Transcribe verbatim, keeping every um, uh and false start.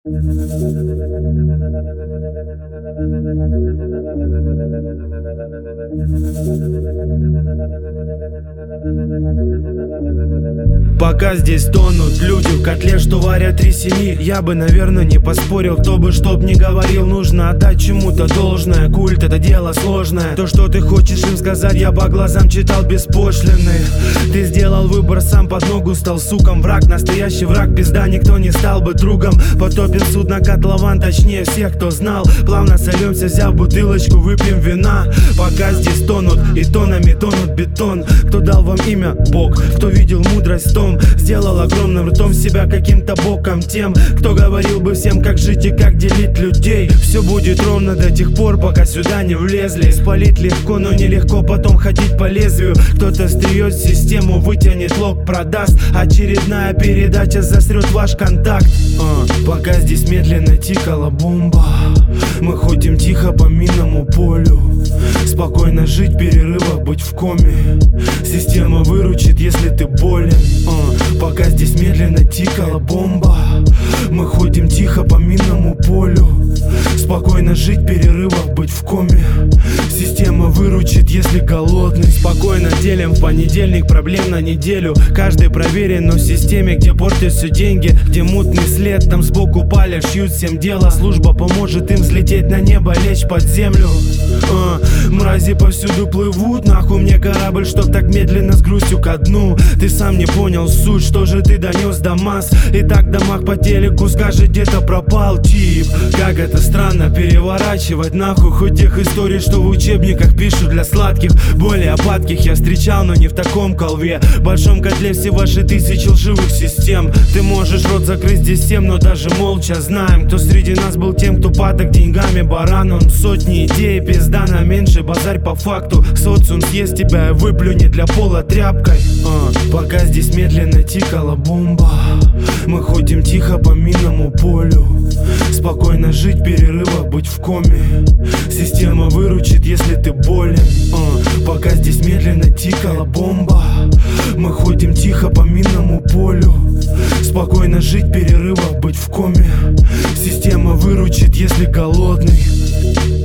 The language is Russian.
Пока здесь тонут люди в котле, что варят три семьи, я бы, наверное, не поспорил. Кто бы чтоб не говорил, нужно отдать чему-то должное. Культ — это дело сложное. То, что ты хочешь им сказать, я по глазам читал беспошлиный. Ты сделал выбор сам, под ногу стал суком. Враг, настоящий враг, пизда, никто не стал бы другом. Потопим судно котлован, точнее всех, кто знал. Плавно сольемся, взяв бутылочку, выпьем вина. Пока здесь тонут и тонами тонут бетон. Кто дал вам имя? Бог. Кто видел мудрость в том, сделал огромным ртом себя каким-то боком. Тем, кто говорил бы всем, как жить и как делить людей. Все будет ровно до тех пор, пока сюда не влезли. Спалить легко, но нелегко потом ходить по лезвию. Кто-то стреет в систему, вытянет лог, продаст. Очередная передача засрет ваш контакт. а, Пока здесь медленно тикала бомба, мы ходим тихо по минному полю. Спокойно жить, перерыва, быть в коме. Система выручит, если ты болен. а, Пока здесь медленно тикала бомба, мы ходим тихо по минному полю. Спокойно жить, перерыва, быть в коме. Система выручит, если голодный. Спокойно делим в понедельник проблем на неделю. Каждый проверен, но в системе, где портят все деньги, где мутный след, там сбоку палят, шьют всем дело. Служба поможет им взлететь на небо, лечь под землю. а, Мрази повсюду плывут, нахуй мне корабль, чтоб так медленно с грустью ко дну. Ты сам не понял суть, что же ты донес до масс. И так в домах по телеку скажет, где-то пропал тип. Как это странно переворачивать нахуй хоть тех историй, что в учебниках пишут для сладких. Более апатских я встречал, но не в таком колве. В большом котле все ваши тысячи лживых систем. Ты можешь рот закрыть здесь всем, но даже молча знаем, кто среди нас был тем, кто падок деньгами баран. Он сотни идей, пизда на меньше, базарь по факту. Социум съест тебя и выплюнет для пола тряпкой. а, Пока здесь медленно тикала бомба, мы ходим тихо по минному полю. Спокойно жить, перерыва, быть в коме. Система выручит, если ты болен. а, Пока здесь медленно тикала бомба, мы ходим тихо по минному полю. Спокойно жить, перерыва, быть в коме. Система выручит, если голодный.